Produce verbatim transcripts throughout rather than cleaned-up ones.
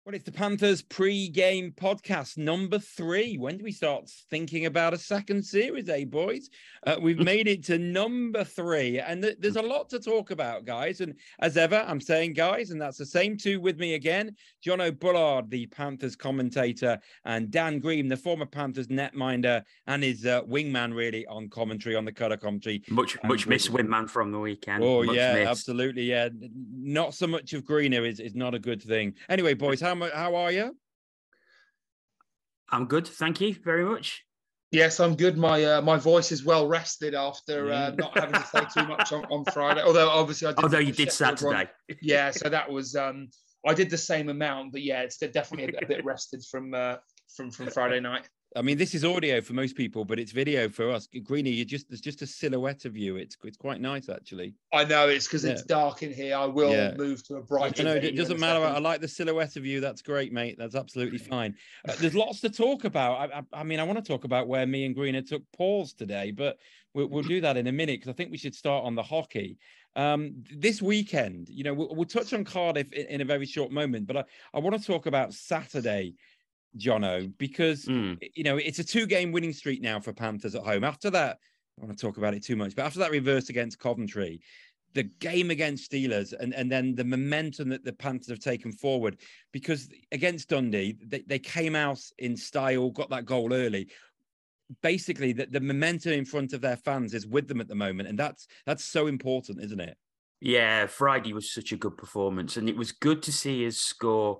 Well, it's the Panthers pre-game podcast number three. When do we start thinking about a second series, eh, boys? Uh, we've made it to number three, and th- there's a lot to talk about, guys. And as ever, I'm saying guys, and that's the same two with me again. Jono Bullard, the Panthers commentator, and Dan Green, the former Panthers netminder, and his uh, wingman, really, on commentary, on the Cutter commentary. Much, Dan much Green. missed wingman from the weekend. Oh, much yeah, missed. absolutely, yeah. Not so much of Greener is, is not a good thing. Anyway, boys, how How are you? I'm good, thank you very much. Yes, I'm good. My uh, my voice is well rested after uh, not having to say too much on, on Friday. Although obviously I did. Although you did Saturday. Yeah, so that was um, I did the same amount, but yeah, it's definitely a, a bit rested from uh, from from Friday night. I mean, this is audio for most people, but it's video for us. Greenie, you just there's just a silhouette of you. It's it's quite nice, actually. I know it's because yeah. it's dark in here. I will yeah. move to a brighter. No, it doesn't matter. I like the silhouette of you. That's great, mate. That's absolutely fine. Uh, there's lots to talk about. I, I, I mean, I want to talk about where me and Greener took pause today, but we'll, we'll do that in a minute because I think we should start on the hockey. Um, this weekend, you know, we'll, we'll touch on Cardiff in, in a very short moment, but I, I want to talk about Saturday, Jono, because, mm. you know, it's a two-game winning streak now for Panthers at home. After that, I don't want to talk about it too much, but after that reverse against Coventry, the game against Steelers, and, and then the momentum that the Panthers have taken forward, because against Dundee, they, they came out in style, got that goal early. Basically, the, the momentum in front of their fans is with them at the moment, and that's that's so important, isn't it? Yeah, Friday was such a good performance, and it was good to see us score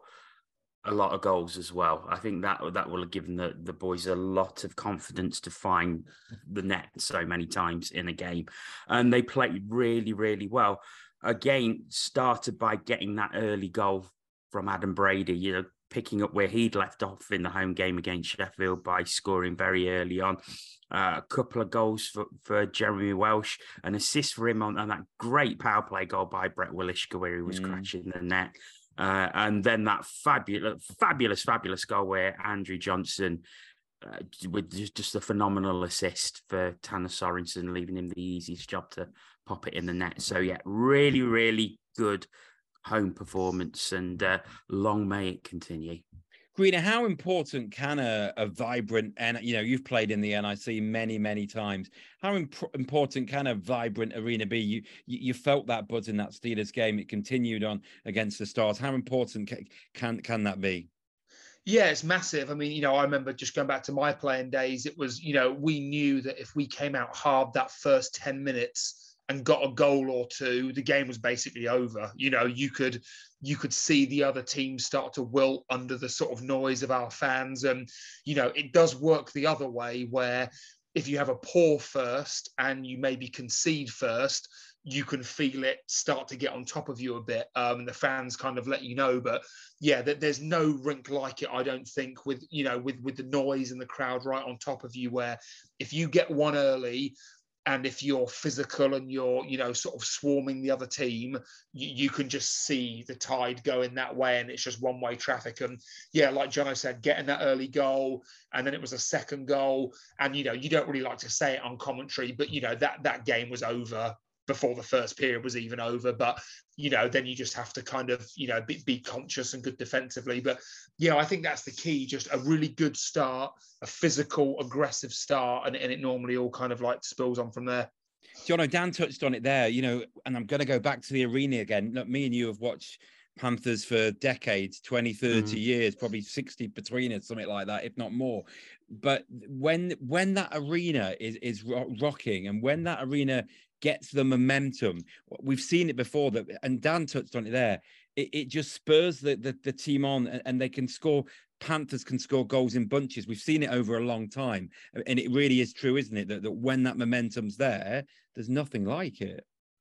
a lot of goals as well. I think that that will have given the, the boys a lot of confidence to find the net so many times in a game. And they played really, really well. Again, started by getting that early goal from Adam Brady, you know, picking up where he'd left off in the home game against Sheffield by scoring very early on. Uh, a couple of goals for, for Jeremy Welsh, an assist for him on, on that great power play goal by Brett Willishka where he was mm. crashing the net. Uh, and then that fabulous, fabulous, fabulous goal where Andrew Johnson, uh, with just, just a phenomenal assist for Tanner Sorensen, leaving him the easiest job to pop it in the net. So, yeah, really, really good home performance, and uh, long may it continue. Greener, how important can a, a vibrant, and you know, you've played in the N I C many, many times. How imp- important can a vibrant arena be? You, you you felt that buzz in that Steelers game. It continued on against the Stars. How important can can, can that be? Yeah, it's massive. I mean, you know, I remember just going back to my playing days. It was, you know, we knew that if we came out hard that first ten minutes and got a goal or two, the game was basically over. You know, you could you could see the other team start to wilt under the sort of noise of our fans. And, you know, it does work the other way where if you have a poor first and you maybe concede first, you can feel it start to get on top of you a bit. Um, and the fans kind of let you know. But yeah, that there's no rink like it, I don't think, with, you know, with, with the noise and the crowd right on top of you, where if you get one early, and if you're physical and you're, you know, sort of swarming the other team, you, you can just see the tide going that way, and it's just one-way traffic. And yeah, like Jono said, getting that early goal, and then it was a second goal. And, you know, you don't really like to say it on commentary, but, you know, that that game was over before the first period was even over. But, you know, then you just have to kind of, you know, be, be conscious and good defensively. But, yeah, I think that's the key, just a really good start, a physical, aggressive start, and, and it normally all kind of like spills on from there. Jono, Dan touched on it there, you know, and I'm going to go back to the arena again. Look, me and you have watched Panthers for decades, twenty, thirty mm. years, probably sixty between us, something like that, if not more. But when when that arena is, is rocking, and when that arena gets the momentum, we've seen it before, that, and Dan touched on it there, it, it just spurs the, the, the team on, and, and they can score. Panthers can score goals in bunches. We've seen it over a long time. And it really is true, isn't it? That, that when that momentum's there, there's nothing like it.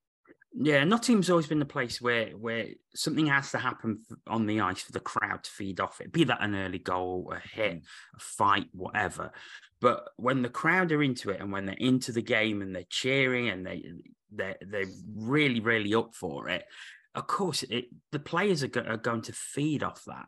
Yeah, Nottingham's always been the place where where something has to happen on the ice for the crowd to feed off it, be that an early goal, a hit, a fight, whatever. But when the crowd are into it, and when they're into the game and they're cheering and they they're, they're really, really up for it, of course, it, the players are, go, are going to feed off that.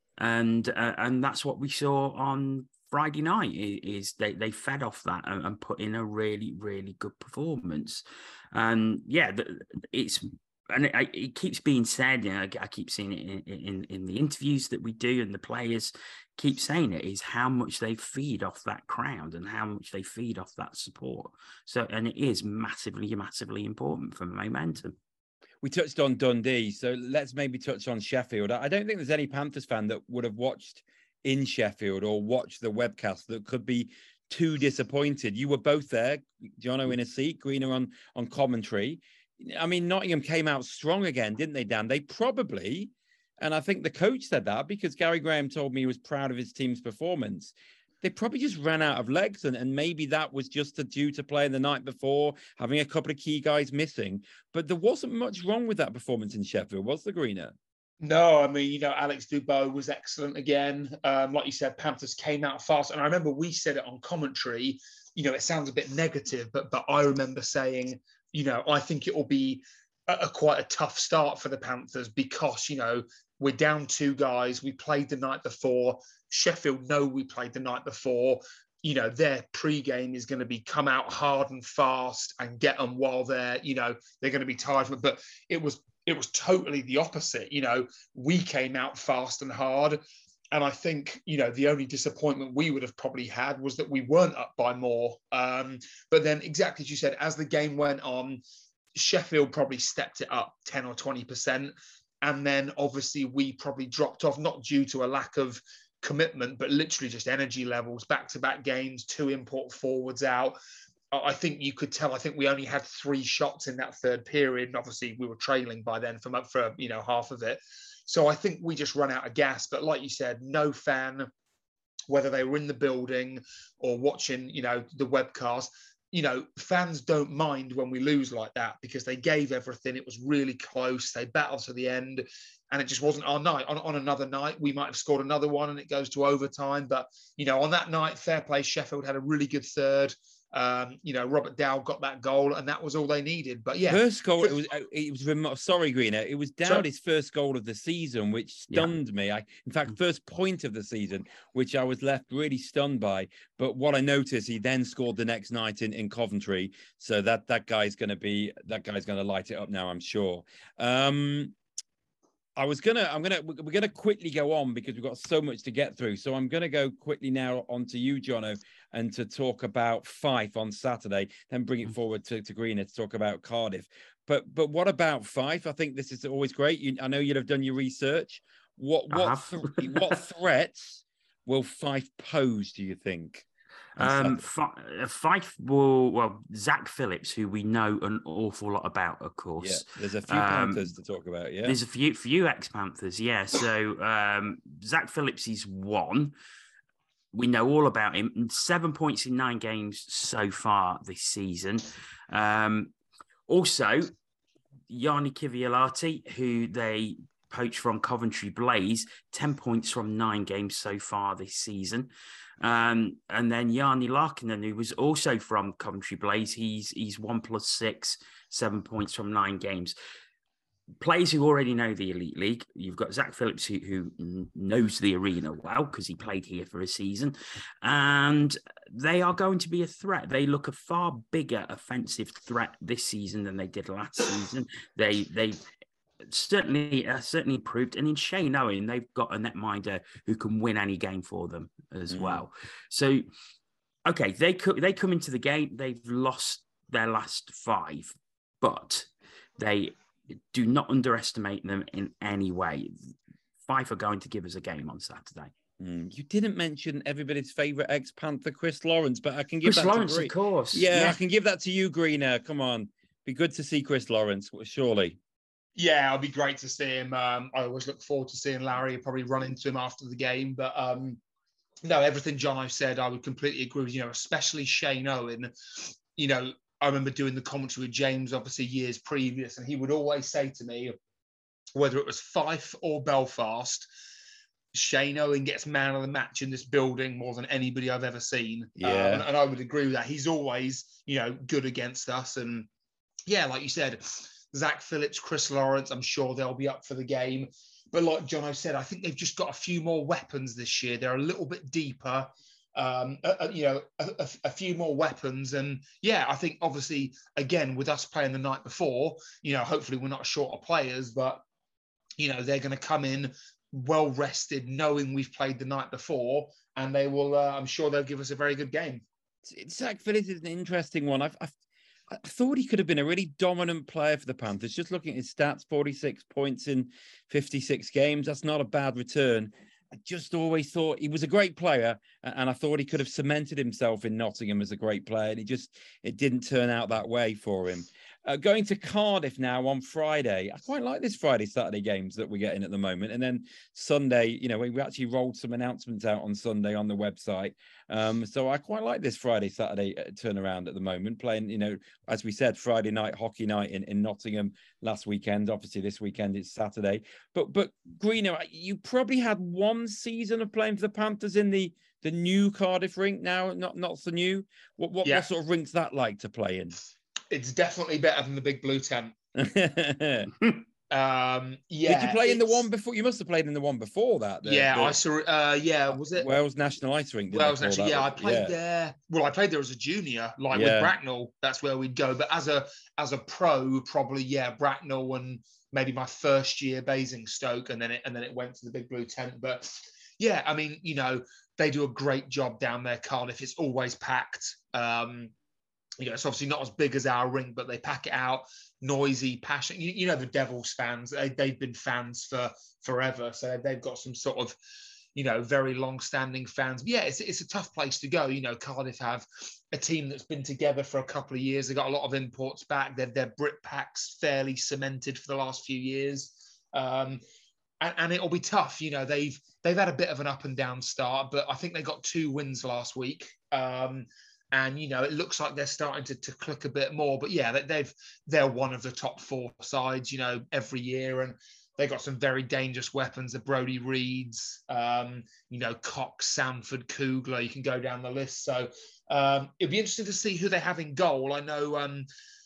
And uh, and that's what we saw on Friday night, is they, they fed off that and put in a really, really good performance. And yeah, it's and it, it keeps being said, you know, I keep seeing it in, in, in the interviews that we do, and the players keep saying it, is how much they feed off that crowd and how much they feed off that support. So, and it is massively, massively important for momentum. We touched on Dundee, so let's maybe touch on Sheffield. I don't think there's any Panthers fan that would have watched in Sheffield or watched the webcast that could be too disappointed. You were both there, Jono in a seat, Greener on, on commentary. I mean, Nottingham came out strong again, didn't they, Dan? They probably, and I think the coach said that because Gary Graham told me he was proud of his team's performance. They probably just ran out of legs, and, and maybe that was just a due to playing the night before, having a couple of key guys missing. But there wasn't much wrong with that performance in Sheffield, was there, Greener? No, I mean, you know, Alex Dubois was excellent again. Um, like you said, Panthers came out fast. And I remember we said it on commentary, you know, it sounds a bit negative, but but I remember saying, you know, I think it will be a, a quite a tough start for the Panthers because, you know, we're down two guys. We played the night before. Sheffield know we played the night before. You know, their pre-game is going to be come out hard and fast and get them while they're, you know, they're going to be tired from it. But it was it was totally the opposite. You know, we came out fast and hard. And I think, you know, the only disappointment we would have probably had was that we weren't up by more. Um, but then exactly as you said, as the game went on, Sheffield probably stepped it up ten or twenty percent. And then obviously we probably dropped off, not due to a lack of commitment, but literally just energy levels, back-to-back games, two import forwards out. I think you could tell, I think we only had three shots in that third period. And obviously we were trailing by then from up for, you know, half of it. So I think we just run out of gas. But like you said, no fan, whether they were in the building or watching, you know, the webcast, you know, fans don't mind when we lose like that because they gave everything. It was really close. They battled to the end and it just wasn't our night. On, on another night, we might have scored another one and it goes to overtime. But, you know, on that night, fair play, Sheffield had a really good third. Um, you know, Robert Dow got that goal and that was all they needed. But yeah. First goal, it was, it was remote. Sorry, Greener. It was Dowdy's first goal of the season, which stunned yeah. me. I, in fact, first point of the season, which I was left really stunned by. But what I noticed, he then scored the next night in, in Coventry. So that, that guy's going to be, that guy's going to light it up now, I'm sure. Um, I was gonna, I'm gonna, we're gonna quickly go on because we've got so much to get through. So I'm gonna go quickly now on to you, Jono, and to talk about Fife on Saturday, then bring it forward to, to Greener to talk about Cardiff. But but what about Fife? I think this is always great. You, I know you'd have done your research. What what th- what threats will Fife pose? Do you think? Um, Fife will, well, Zach Phillips, who we know an awful lot about, of course. Yeah, there's a few Panthers um, to talk about, yeah. There's a few few ex-Panthers, yeah. So um, Zach Phillips is one. We know all about him. Seven points in nine games so far this season. Um, also, Yanni Kivialati, who they poached from Coventry Blaze, ten points from nine games so far this season. Um, and then Yanni Larkinen, who was also from Coventry Blaze, he's he's one plus six, seven points from nine games. Players who already know the Elite League. You've got Zach Phillips, who, who knows the arena well because he played here for a season. And they are going to be a threat. They look a far bigger offensive threat this season than they did last season. They they certainly uh, certainly improved. And in Shane Owen, they've got a netminder who can win any game for them as mm-hmm. well. So, okay, they co- they come into the game. They've lost their last five, but they do not underestimate them in any way. Fife are going to give us a game on Saturday. Mm. You didn't mention everybody's favourite ex-Panther, Chris Lawrence, but I can give Chris that Lawrence, to Green. Of course. Yeah, yeah, I can give that to you, Greener. Come on. Be good to see Chris Lawrence, surely. Yeah, it'll be great to see him. Um, I always look forward to seeing Larry. I'll probably run into him after the game. But um, no, everything John I've said, I would completely agree with, you know, especially Shane Owen. You know, I remember doing the commentary with James, obviously, years previous, and he would always say to me, whether it was Fife or Belfast, Shane Owen gets man of the match in this building more than anybody I've ever seen. Yeah. Um, and, and I would agree with that. He's always, you know, good against us. And yeah, like you said, Zach Phillips, Chris Lawrence, I'm sure they'll be up for the game. But like Jono said, I think they've just got a few more weapons this year. They're a little bit deeper. um, a, a, you know, a, a few more weapons. And yeah, I think obviously, again, with us playing the night before, you know, hopefully we're not short of players, but, you know, they're going to come in well rested, knowing we've played the night before, and they will, uh, I'm sure they'll give us a very good game. Zach Phillips is an interesting one. I've, I've, I thought he could have been a really dominant player for the Panthers. Just looking at his stats, forty-six points in fifty-six games. That's not a bad return. I just always thought he was a great player, and I thought he could have cemented himself in Nottingham as a great player. And it just, it didn't turn out that way for him. Uh, going to Cardiff now on Friday. I quite like this Friday, Saturday games that we're getting at the moment. And then Sunday, you know, we, we actually rolled some announcements out on Sunday on the website. Um, so I quite like this Friday, Saturday uh, turnaround at the moment, playing, you know, as we said, Friday night, hockey night in, in Nottingham last weekend. Obviously, this weekend it's Saturday. But, but Greeno, you probably had one season of playing for the Panthers in the the new Cardiff rink now, not, not so new. What, what, Yeah. what sort of rink's that like to play in? It's definitely better than the Big Blue Tent. um, yeah. Did you play in the one before? You must have played in the one before that. The, yeah, the, I saw. Uh, yeah, was it Wales National Ice Rink? Wales National. Yeah, I played yeah. there. Well, I played there as a junior, like Yeah. with Bracknell. That's where we'd go. But as a as a pro, probably yeah, Bracknell and maybe my first year Basingstoke, and then it and then it went to the Big Blue Tent. But yeah, I mean, you know, they do a great job down there, Cardiff. It's always packed. Um, You know, it's obviously not as big as our rink, but they pack it out, noisy, passionate. You, you know, the Devils fans, they, they've been fans for forever. So they've got some sort of, you know, very long-standing fans. But yeah, it's, it's a tough place to go. You know, Cardiff have a team that's been together for a couple of years. They've got a lot of imports back. Their, their Brit Pack's fairly cemented for the last few years. Um, and, and it'll be tough. You know, they've they've had a bit of an up and down start, but I think they got two wins last week. Um, And, you know, it looks like they're starting to, to click a bit more. But, yeah, they've, they're one of the top four sides, you know, every year. And they got some very dangerous weapons, the Brodie Reeds, um, you know, Cox, Sanford, Kugler. You can go down the list. So um, it'd be interesting to see who they have in goal. I know um,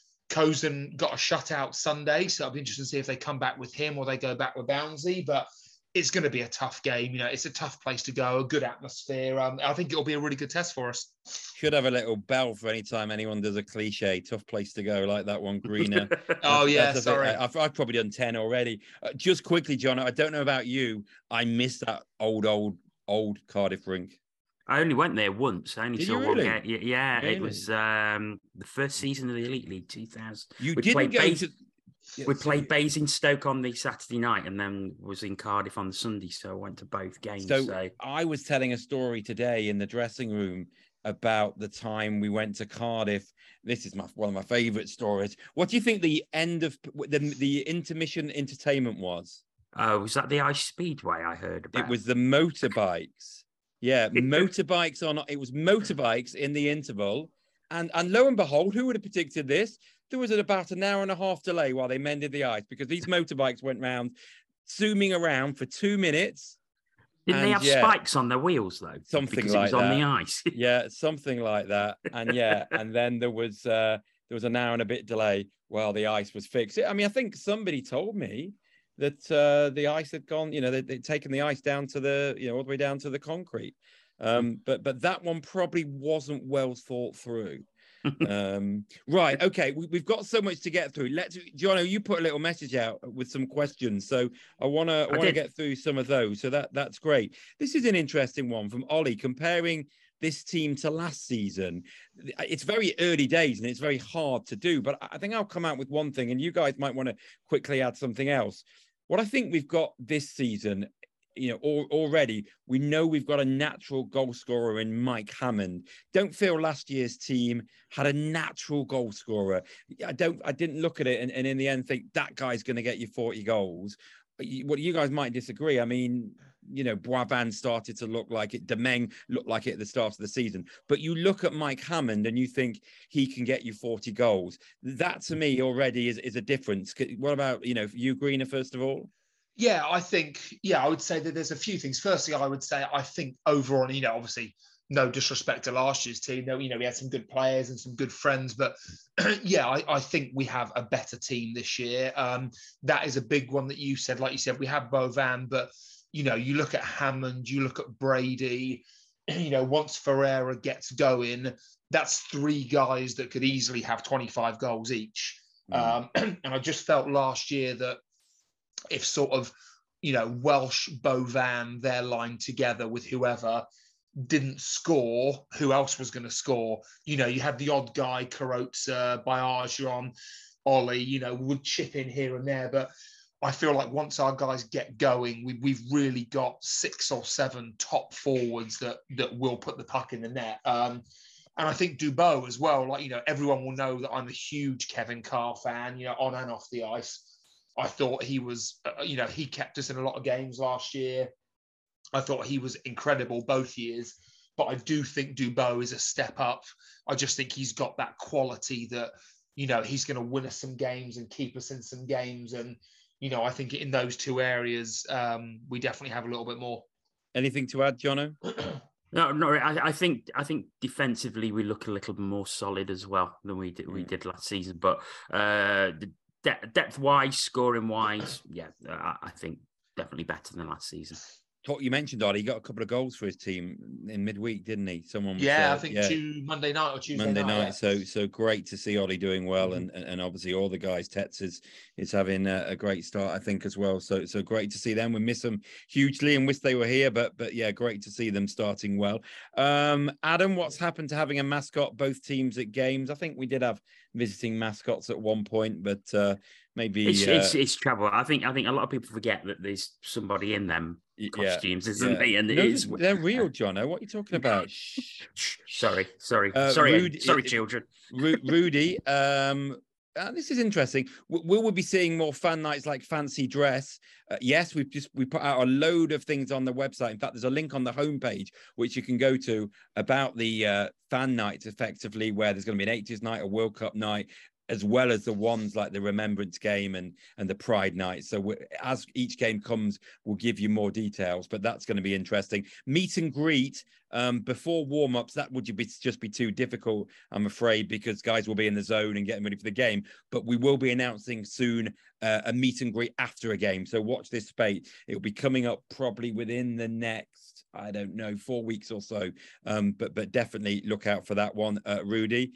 Cozen got a shutout Sunday. So it'll be interesting to see if they come back with him or they go back with Bouncy. But it's going to be a tough game. You know, it's a tough place to go, a good atmosphere. Um, I think it'll be a really good test for us. Should have a little bell for any time anyone does a cliche, tough place to go, like that one, Greeno. oh, yeah, sorry. Bit, I've, I've probably done ten already. Uh, just quickly, John, I don't know about you. I miss that old, old, old Cardiff rink. I only went there once. I only Did saw you one really? game. Yeah, Really? it was um, the first season of the Elite League, two thousand. You we didn't played go Bas- to... Yeah, we sorry. played Basingstoke on the Saturday night and then was in Cardiff on the Sunday, so I went to both games. So, So, I was telling a story today in the dressing room about the time we went to Cardiff. This is my, one of my favourite stories. What do you think the end of the, the intermission entertainment was? uh, was that the Ice Speedway I heard about? It was the motorbikes. Yeah, motorbikes on. It was motorbikes in the interval, and and lo and behold, who would have predicted this? There was about an hour and a half delay while they mended the ice because these motorbikes went round, zooming around for two minutes. Didn't and they have yeah, spikes on their wheels though? Something because like it was that. on the ice. Yeah, something like that. And yeah, and then there was uh, there was an hour and a bit delay while the ice was fixed. I mean, I think somebody told me that uh, the ice had gone. You know, they, they'd taken the ice down to the you know all the way down to the concrete. Um, but but that one probably wasn't well thought through. um right okay we, we've got so much to get through. Let's Jono, you put a little message out with some questions, so I want to want to get through some of those, so that that's great. This is an interesting one from Ollie, comparing this team to last season. It's very early days and it's very hard to do, but I think I'll come out with one thing and you guys might want to quickly add something else. What I think we've got this season, you know, al- already we know we've got a natural goal scorer in Mike Hammond. Don't feel last year's team had a natural goal scorer. I don't. I didn't look at it and, and in the end think that guy's going to get you forty goals. What you guys might disagree. I mean, you know, Boivin started to look like it. Demeng looked like it at the start of the season. But you look at Mike Hammond and you think he can get you forty goals. That to me already is, is a difference. What about, you know, you, Greeno, first of all? Yeah, I think, yeah, I would say that there's a few things. Firstly, I would say I think overall, you know, obviously no disrespect to last year's team. You know, we had some good players and some good friends, but yeah, I, I think we have a better team this year. Um, that is a big one that you said. Like you said, we have Boivin, but, you know, you look at Hammond, you look at Brady, you know, once Ferreira gets going, that's three guys that could easily have twenty-five goals each. Mm. Um, and I just felt last year that if sort of, you know, Welsh, Bovan, their line together with whoever didn't score, who else was going to score? You know, you had the odd guy, Carrozza, Bajarjon, Ollie, you know, would chip in here and there. But I feel like once our guys get going, we, we've really got six or seven top forwards that that will put the puck in the net. Um, and I think Dubot as well, like, you know, everyone will know that I'm a huge Kevin Carr fan, you know, on and off the ice. I thought he was, uh, you know, he kept us in a lot of games last year. I thought he was incredible both years, but I do think Dubot is a step up. I just think he's got that quality that, you know, he's going to win us some games and keep us in some games. And, you know, I think in those two areas, um, we definitely have a little bit more. Anything to add, Jono? No, no. I, I think I think defensively we look a little more solid as well than we did we did last season. But uh, the de- depth wise, scoring wise, yeah, I, I think definitely better than last season. What you mentioned, Ollie, he got a couple of goals for his team in midweek, didn't he? Someone was, yeah, uh, I think yeah. two Monday night or Tuesday Monday night. night. Yeah. So, so great to see Ollie doing well, Mm-hmm. and and obviously all the guys. Tetz is is having a, a great start, I think, as well. So, so great to see them. We miss them hugely and wish they were here, but but yeah, great to see them starting well. Um, Adam, what's happened to having a mascot both teams at games? I think we did have visiting mascots at one point, but uh, maybe it's, uh, it's it's trouble. I think I think a lot of people forget that there's somebody in them costumes, yeah, isn't yeah. there? And no, it is, they're real, Jono. What are you talking about? sorry, sorry, uh, sorry, Rudy, sorry, children. Rudy, um, uh, this is interesting. Will we be seeing more fan nights like Fancy Dress? Uh, yes, we've just we put out a load of things on the website. In fact, there's a link on the homepage which you can go to about the uh, fan nights, effectively, where there's going to be an eighties night, a World Cup night, as well as the ones like the Remembrance game and and the Pride night. So as each game comes, we'll give you more details, but that's going to be interesting. Meet and greet um, before warm-ups, that would be, just be too difficult, I'm afraid, because guys will be in the zone and getting ready for the game. But we will be announcing soon uh, a meet and greet after a game. So watch this space. It'll be coming up probably within the next, I don't know, four weeks or so. Um, but but definitely look out for that one, uh, Rudy.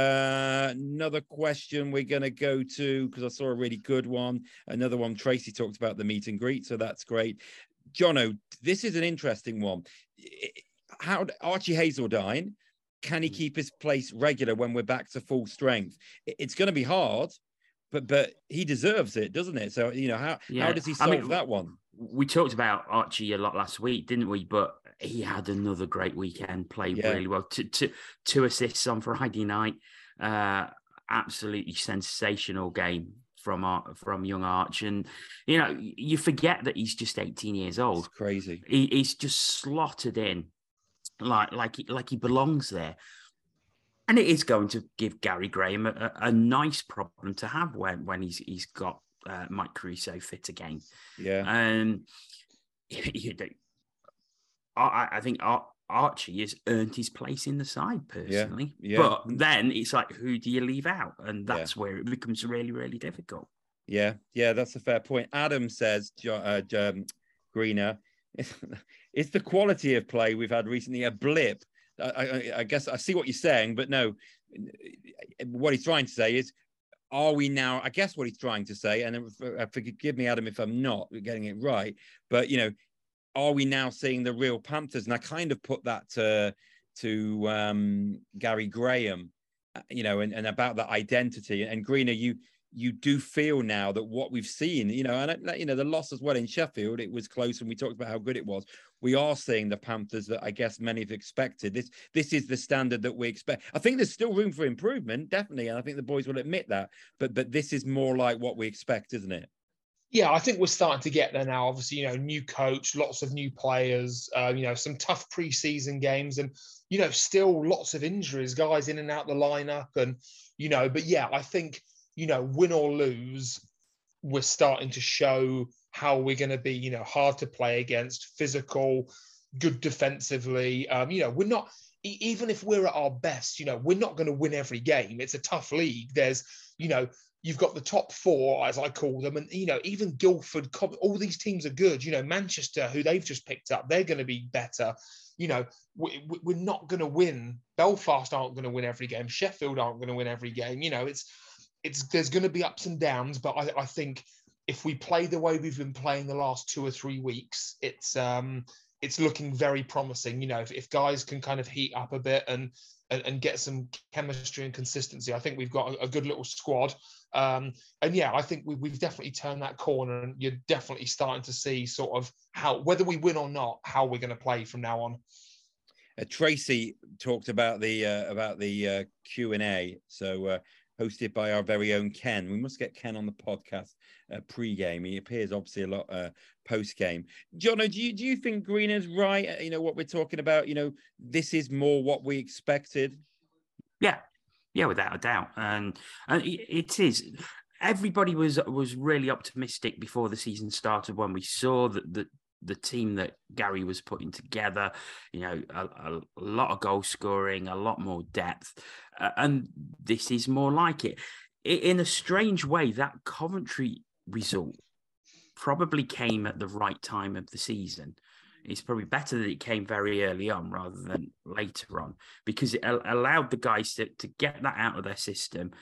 Uh, another question we're going to go to, because I saw a really good one. Another one, Tracy talked about the meet and greet, so that's great. Jono, this is an interesting one. How Archie Hazeldine, can he keep his place regular when we're back to full strength? It's going to be hard, but but he deserves it, doesn't it? So, you know, how, yeah. how does he solve I mean, that one? We talked about Archie a lot last week, didn't we? But he had another great weekend, played yeah. really well. Two, two, two assists on Friday night. Uh, absolutely sensational game from our, from young Arch. And, you know, you forget that he's just eighteen years old. It's crazy. He, he's just slotted in like, like, like he belongs there. And it is going to give Gary Graham a, a nice problem to have when, when he's he's got uh, Mike Caruso fit again. Yeah. Um, you know, I, I think Ar- Archie has earned his place in the side personally. Yeah. Yeah. But then it's like, who do you leave out? And that's yeah. where it becomes really, really difficult. Yeah. Yeah, that's a fair point. Adam says, uh, um, Greener, it's the quality of play we've had recently a blip. I, I, I guess I see what you're saying, but no, what he's trying to say is, are we now, I guess what he's trying to say, and forgive me, Adam, if I'm not getting it right, but, you know, are we now seeing the real Panthers? And I kind of put that to, to um, Gary Graham, you know, and, and about that identity. And Greener, you you do feel now that what we've seen, you know, and, you know, the loss as well in Sheffield, it was close, and we talked about how good it was. We are seeing the Panthers that I guess many have expected. This this is the standard that we expect. I think there's still room for improvement, definitely, and I think the boys will admit that. But but this is more like what we expect, isn't it? Yeah, I think we're starting to get there now. Obviously, you know, new coach, lots of new players, uh, you know, some tough preseason games, and, you know, still lots of injuries, guys in and out the lineup. And, you know, but yeah, I think, you know, win or lose, we're starting to show how we're going to be, you know, hard to play against, physical, good defensively. Um, you know, we're not, even if we're at our best, you know, we're not going to win every game. It's a tough league. There's, you know, you've got the top four, as I call them, and you know, even Guildford, all these teams are good. You know, Manchester, who they've just picked up, they're going to be better. You know, we, we're not going to win. Belfast aren't going to win every game. Sheffield aren't going to win every game. You know, it's it's there's going to be ups and downs, but I, I think if we play the way we've been playing the last two or three weeks, it's um it's looking very promising. You know, if, if guys can kind of heat up a bit and and, and get some chemistry and consistency, I think we've got a, a good little squad. Um, and yeah, I think we, we've definitely turned that corner, and you're definitely starting to see sort of how, whether we win or not, how we're going to play from now on. Uh, Tracy talked about the uh, about the uh, Q and A, so uh, hosted by our very own Ken. We must get Ken on the podcast uh, pre-game. He appears obviously a lot uh, post-game. Jono, do you do you think Greener's right? You know what we're talking about. You know, this is more what we expected. Yeah. Yeah, without a doubt, and and it is. Everybody was was really optimistic before the season started when we saw that the the team that Gary was putting together. You know, a, a lot of goal scoring, a lot more depth, uh, and this is more like it. In a strange way, that Coventry result probably came at the right time of the season. It's probably better that it came very early on rather than later on, because it allowed the guys to, to get that out of their system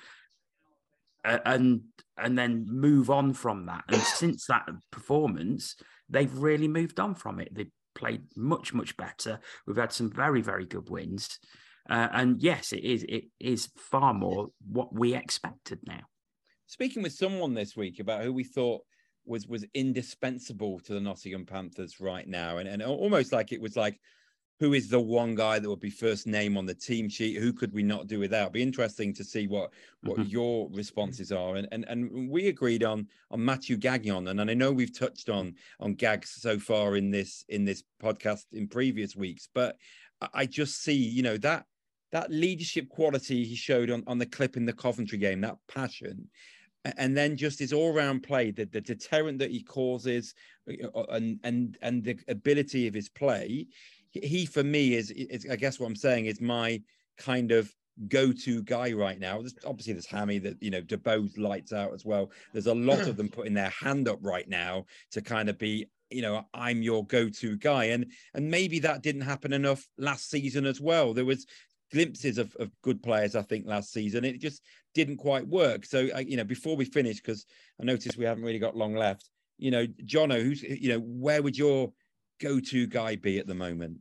uh, and and then move on from that. And since that performance, they've really moved on from it. They've played much, much better. We've had some very, very good wins. Uh, and yes, it is it is far more what we expected now. Speaking with someone this week about who we thought was was indispensable to the Nottingham Panthers right now, and, and almost like it was like, who is the one guy that would be first name on the team sheet? Who could we not do without? It'd be interesting to see what what mm-hmm. your responses are. And and and we agreed on on Matthew Gagnon, and, and I know we've touched on on Gags so far in this in this podcast in previous weeks, but I just see, you know, that that leadership quality he showed on on the clip in the Coventry game, that passion. And then just his all-round play, the, the deterrent that he causes, and and and the ability of his play, he for me is, is I guess what I'm saying is my kind of go-to guy right now. There's, obviously, there's Hammy, that you know, DeBoe's lights out as well. There's a lot of them putting their hand up right now to kind of be, you know, I'm your go-to guy, and and maybe that didn't happen enough last season as well. There was glimpses of, of good players, I think, last season. It just didn't quite work. So, uh, you know, before we finish, because I noticed we haven't really got long left, you know, Jono, who's, you know, where would your go-to guy be at the moment?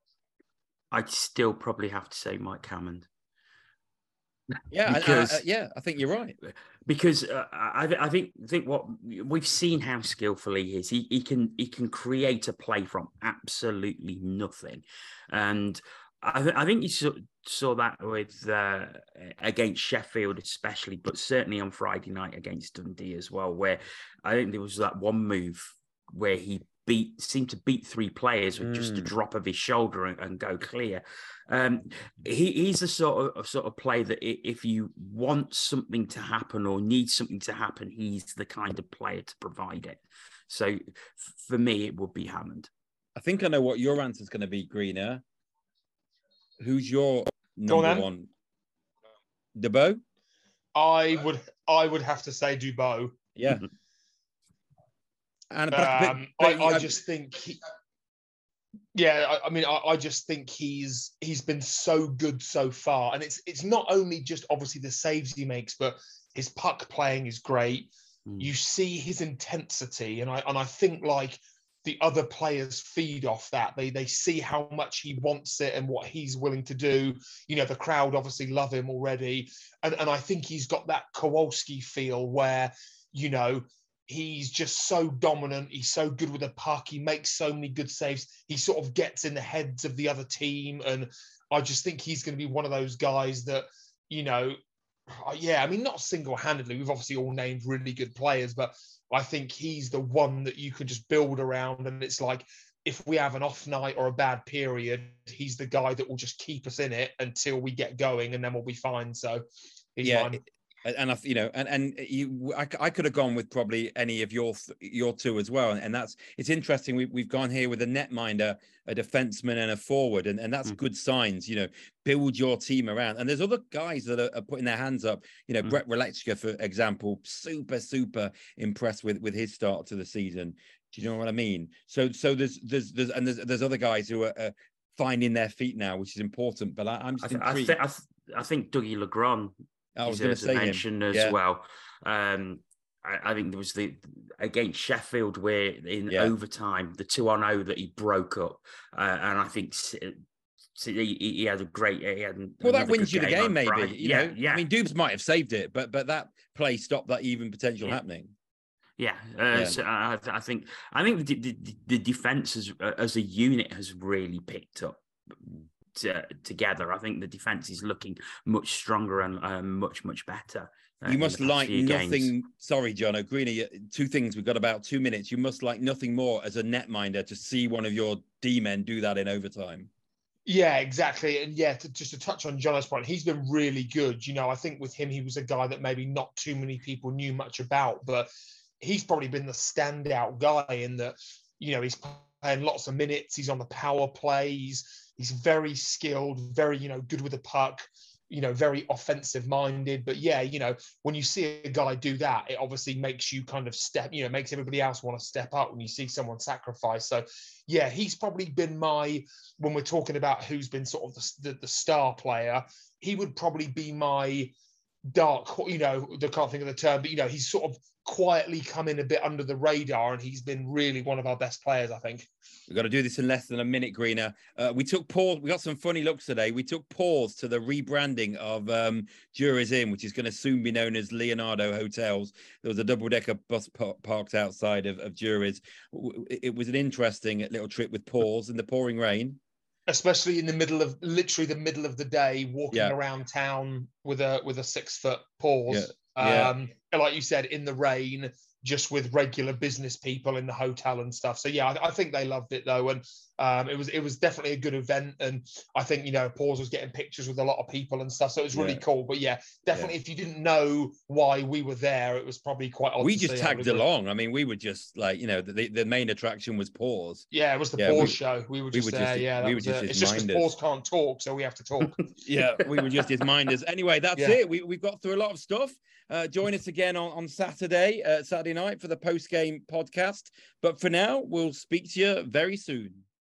I'd still probably have to say Mike Hammond. Yeah, because, I, I, yeah, I think you're right. Because uh, I, I think think what we've seen, how skillful he is. He, he can he can create a play from absolutely nothing, and I, th- I think you saw, saw that with uh, against Sheffield especially, but certainly on Friday night against Dundee as well, where I think there was that one move where he beat seemed to beat three players with mm. just a drop of his shoulder and, and go clear. Um, he, he's the sort of sort of play that if you want something to happen or need something to happen, he's the kind of player to provide it. So for me, it would be Hammond. I think I know what your answer is going to be, Greener. Who's your number on, one? DeBoe? I would I would have to say DeBoe. Yeah. And but, um, but, but, I, I just think he, yeah, I, I mean I, I just think he's he's been so good so far. And it's it's not only just obviously the saves he makes, but his puck playing is great. Mm. You see his intensity, and I and I think like the other players feed off that. They they see how much he wants it and what he's willing to do. You know, the crowd obviously love him already. And, and I think he's got that Kowalski feel where, you know, he's just so dominant. He's so good with the puck. He makes so many good saves. He sort of gets in the heads of the other team. And I just think he's going to be one of those guys that, you know, yeah, I mean, not single-handedly. We've obviously all named really good players, but I think he's the one that you can just build around. And it's like, if we have an off night or a bad period, he's the guy that will just keep us in it until we get going, and then we'll be fine. So he's yeah, fine. And I, you know, and and you, I, I could have gone with probably any of your your two as well. And that's it's interesting. We we've gone here with a netminder, a defenseman, and a forward, and, and that's mm. good signs. You know, build your team around. And there's other guys that are, are putting their hands up. You know, mm. Brett Relechka, for example, super super impressed with with his start to the season. Do you know what I mean? So so there's there's there's and there's there's other guys who are uh, finding their feet now, which is important. But I, I'm just I, th- intrigued. I, th- I, th- I think Dougie Legrand. I was going to say mention him. as yeah. well. Um, I, I think there was the against Sheffield where in yeah. overtime the two on oh that he broke up, uh, and I think so he, he had a great. He had well, that wins you the game, maybe. Friday. You yeah, know, yeah. I mean, Dubes might have saved it, but but that play stopped that even potential yeah. happening. Yeah, uh, yeah. So I, I think I think the the, the defense as as a unit has really picked up. To, together, I think the defense is looking much stronger and uh, much much better. Uh, you must like nothing. Games. Sorry, John O'Greener. Two things. We've got about two minutes. You must like nothing more as a netminder to see one of your D men do that in overtime. Yeah, exactly. And yeah, to, just to touch on John's point, he's been really good. You know, I think with him, he was a guy that maybe not too many people knew much about, but he's probably been the standout guy in that. You know, he's playing lots of minutes. He's on the power plays. He's very skilled, very, you know, good with the puck, you know, very offensive minded. But yeah, you know, when you see a guy do that, it obviously makes you kind of step, you know, makes everybody else want to step up when you see someone sacrifice. So yeah, he's probably been my, when we're talking about who's been sort of the, the, the star player, he would probably be my dark, you know, I can't think of the term, but, you know, he's sort of quietly come in a bit under the radar and he's been really one of our best players, I think. We've got to do this in less than a minute, Greener. Uh, we took pause. We got some funny looks today. We took pause to the rebranding of um, Jurors Inn, which is going to soon be known as Leonardo Hotels. There was a double-decker bus par- parked outside of, of Jurors. It was an interesting little trip with pause in the pouring rain. Especially in the middle of, literally the middle of the day, walking yeah. around town with a with a six-foot pause. Yeah. Um, yeah. Like you said, in the rain, just with regular business people in the hotel and stuff. So yeah, I, I think they loved it though, and um, it was it was definitely a good event. And I think you know, Paws was getting pictures with a lot of people and stuff, so it was really yeah. cool. But yeah, definitely, yeah. if you didn't know why we were there, it was probably quite odd. We to just see, tagged along. I mean, we were just like you know, the, the main attraction was Paws. Yeah, it was the yeah, Paws we, show. We were just we were there. Just, yeah, we was were just. A, it's just because Paws can't talk, so we have to talk. yeah, we were just his minders. Anyway, that's yeah. it. We we've got through a lot of stuff. Uh, join us again on, on Saturday, uh, Saturday night for the post-game podcast. But for now, we'll speak to you very soon.